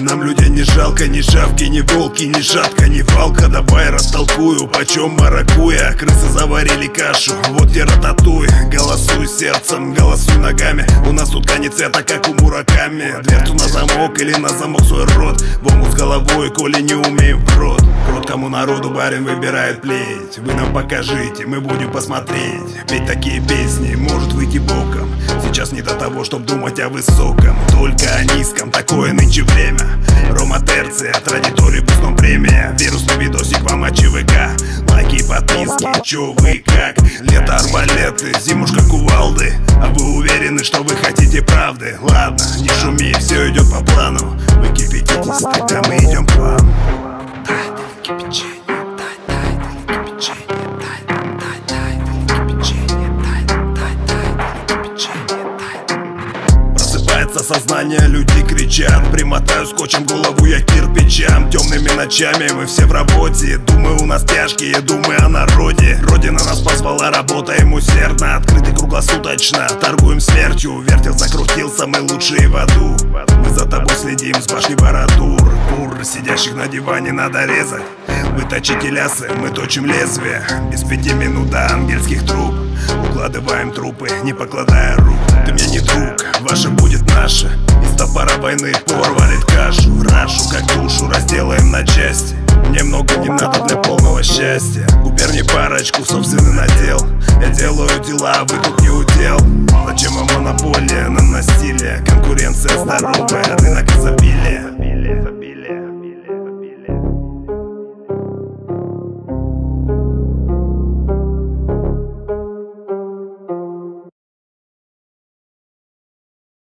Нам людей не жалко, ни шавки, ни волки, ни жатка, ни валка. Давай растолкую, почем маракуя. Крысы заварили кашу, вот тебе рататуй. Голосуй сердцем, голосуй ногами. У нас тут конец цвета, как у Мураками. Дверцу на замок или на замок свой рот. В омут с головой, коли не умеем в рот. Кроткому народу барин выбирает плеть. Вы нам покажите, мы будем посмотреть. Петь такие песни может выйти боком. Сейчас не до того, чтоб думать о высоком, только о низком, такое нынче время. Рома Терция, традитории пустом премия. Вирусный видосик вам от ЧВК. Лайки и подписки, чё вы как? Лето арбалеты, зимушка кувалды. А вы уверены, что вы хотите правды? Ладно, не шуми, все идет по плану. Вы кипятитесь, тогда мы идем к вам. Сознание, люди кричат. Примотаю скотчем голову я кирпичам. Темными ночами мы все в работе. Думаю, у нас тяжкие, думаю о народе. Родина нас позвала, работаем усердно. Открыты круглосуточно, торгуем смертью. Вертел закрутился, мы лучшие в аду. Мы за тобой следим с башни Бородур. Кур, сидящих на диване надо резать. Вы точите лясы, мы точим лезвие. Без 5 минут до ангельских труб. Укладываем трупы, не покладая рук. Ты мне не друг, ваше будет наше. Из топора войны порвалит кашу. Рашу как душу разделаем на части. Мне много не надо для полного счастья. Губернии парочку собственный надел. Я делаю дела, а вы тут не удел. Зачем вам монополия на насилие? Конкуренция здоровая,